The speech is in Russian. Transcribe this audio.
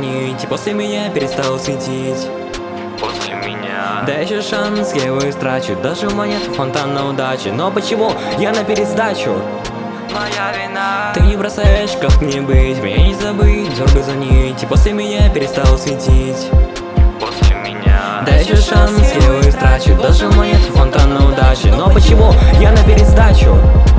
звонить, и после меня перестал светить. После меня. Да еще шанс, я его истрачу, даже монету фонтан на удачи. Но почему я на пересдачу? Моя вина. Ты не бросаешь, как мне быть, меня не забыть, дергай за нить, и после меня перестал светить. После меня. Да еще шанс, я его истрачу, даже монету фонтан на удачи. Но почему я на пересдачу?